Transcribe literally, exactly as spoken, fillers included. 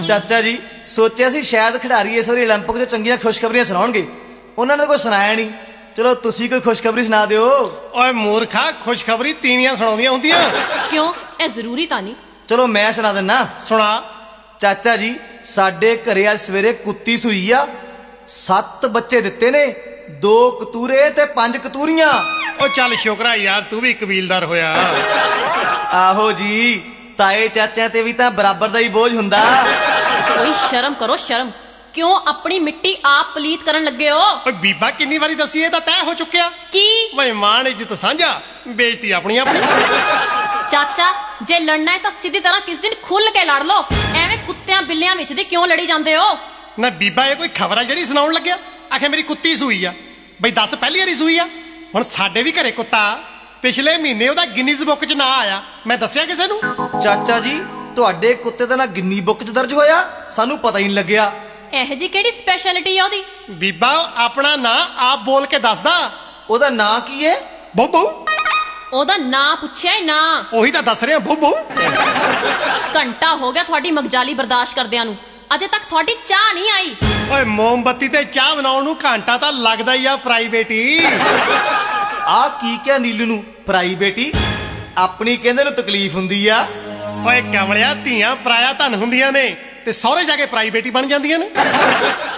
ਚਾਚਾ ਜੀ ਸੋਚਿਆ ਸੀ ਸ਼ਾਇਦ ਖਿਡਾਰੀ ਇਸ ਵਾਰੀ 올림픽 ਦੇ ਚੰਗੀਆਂ ਖੁਸ਼ਖਬਰੀਆਂ ਸੁਣਾਉਣਗੇ, ਉਹਨਾਂ ਨੇ ਕੋਈ ਸੁਣਾਇਆ ਨਹੀਂ। ਚਲੋ ਤੁਸੀਂ ਕੋਈ ਖੁਸ਼ਖਬਰੀ ਸੁਣਾ ਦਿਓ। ਓਏ ਮੂਰਖਾ, ਖੁਸ਼ਖਬਰੀ ਤੀਵੀਆਂ ਸੁਣਾਉਂਦੀਆਂ ਹੁੰਦੀਆਂ। ਕਿਉਂ, ਇਹ ਜ਼ਰੂਰੀ ਤਾਂ ਨਹੀਂ। ਚਲੋ ਮੈਂ ਸੁਣਾ ਦਿੰਨਾ। ਸੁਣਾ। ਚਾਚਾ ਜੀ ਸਾਡੇ ਘਰੇ ਅੱਜ ਸਵੇਰੇ ਕੁੱਤੀ ਸੂਈ ਆ, ਸੱਤ ਬੱਚੇ ਦਿੱਤੇ ਨੇ, ਦੋ ਕਤੂਰੇ ਤੇ ਪੰਜ ਕਤੂਰੀਆਂ। ਓ ਚੱਲ ਸ਼ੁਕਰਾ ਯਾਰ, ਤੂੰ ਵੀ ਕਬੀਲਦਾਰ ਹੋਇਆ। ਆਹੋ ਜੀ, ਤਾਏ ਚਾਚਿਆਂ ਤੇ ਵੀ ਤਾਂ ਬਰਾਬਰ ਦਾ ਹੀ ਬੋਝ ਹੁੰਦਾ। ਕੋਈ ਸ਼ਰਮ ਕਰੋ, ਸ਼ਰਮ। ਕਿਉਂ ਆਪਣੀ ਮਿੱਟੀ ਆਪ ਪਲੀਤ ਕਰਨ ਲੱਗੇ ਹੋ? ਓਏ ਬੀਬਾ, ਕਿੰਨੀ ਵਾਰੀ ਦੱਸੀ, ਇਹ ਤਾਂ ਤੈਅ ਹੋ ਚੁੱਕਿਆ। ਕੀ? ਓਏ ਮਾਣ ਇੱਜ਼ਤ ਸਾਂਝਾ, ਬੇਇੱਜ਼ਤੀ ਆਪਣੀ ਆਪਣੀ। ਚਾਚਾ ਜੇ ਲੜਨਾ ਹੈ ਤਾਂ ਸਿੱਧੀ ਤਰ੍ਹਾਂ ਕਿਸ ਦਿਨ ਖੁੱਲ ਕੇ ਲੜ ਲਓ, ਐਵੇਂ ਕੁੱਤਿਆਂ ਬਿੱਲਿਆਂ ਵਿੱਚ ਦੀ ਕਿਉਂ ਲੜੀ ਜਾਂਦੇ ਹੋ? ਨਾ ਬੀਬਾ, ਇਹ ਕੋਈ ਖਬਰ ਆ ਜਿਹੜੀ ਸੁਣਾਉਣ ਲੱਗਿਆ? ਆਖੇ ਮੇਰੀ ਕੁੱਤੀ ਸੂਈ ਆ। ਬਈ ਦੱਸ, ਪਹਿਲੀ ਵਾਰੀ ਸੂਈ ਆ? ਹੁਣ ਸਾਡੇ ਵੀ ਘਰੇ ਕੁੱਤਾ, ਪਿਛਲੇ ਮਹੀਨੇ ਉਹਦਾ ਗਿਨੀਜ਼ ਬੁੱਕ 'ਚ ਨਾਂ ਆਇਆ, ਮੈਂ ਦੱਸਿਆ ਕਿਸੇ ਨੂੰ? ਚਾਚਾ ਜੀ ਤੁਹਾਡੇ ਕੁੱਤੇ ਦਾ ਨਾਂ ਗਿੰਨੀ ਬੁੱਕ 'ਚ ਦਰਜ ਹੋਇਆ? ਸਾਨੂੰ ਪਤਾ ਹੀ ਨਹੀਂ ਲੱਗਿਆ। ਇਹ ਜੀ ਕਿਹੜੀ ਸਪੈਸ਼ਲਿਟੀ ਆ ਉਹਦੀ? ਬੀਬਾ ਆਪਣਾ ਨਾਂ ਆਪ ਬੋਲ ਕੇ ਦੱਸਦਾ। ਉਹਦਾ ਨਾਂ ਕੀ ਹੈ? ਬੋਬੋ। ਉਹਦਾ ਨਾਂ ਪੁੱਛਿਆ ਹੀ ਨਾ। ਉਹੀ ਤਾਂ ਦੱਸ ਰਿਹਾ, ਬੋਬੋ। ਘੰਟਾ ਹੋ ਗਿਆ ਤੁਹਾਡੀ ਮਗਜਾਲੀ ਬਰਦਾਸ਼ਤ ਕਰਦਿਆਂ ਨੂੰ, ਅਜੇ ਤੱਕ ਤੁਹਾਡੀ ਚਾਹ ਨਹੀਂ ਆਈ। ਓਏ ਮੋਮਬੱਤੀ ਤੇ ਚਾਹ ਬਣਾਉਣ ਨੂੰ ਘੰਟਾ ਤਾਂ ਲੱਗਦਾ ਹੀ ਆ ਪ੍ਰਾਈਵੇਟੀ। ਆ ਕੀ ਕਿਹਾ ਨੀਲੂ ਨੂੰ ਪ੍ਰਾਈਵੇਟੀ? ਆਪਣੀ ਕਹਿੰਦੇ ਨੂੰ ਤਕਲੀਫ ਹੁੰਦੀ ਆ। ਓਏ ਕਮਲਿਆ, ਧੀਆਂ ਪਰਾਇਆ ਧਨ ਹੁੰਦੀਆਂ ਨੇ ਤੇ ਸਹੁਰੇ ਜਾ ਕੇ ਪ੍ਰਾਈਵੇਟੀ ਬਣ ਜਾਂਦੀਆਂ ਨੇ।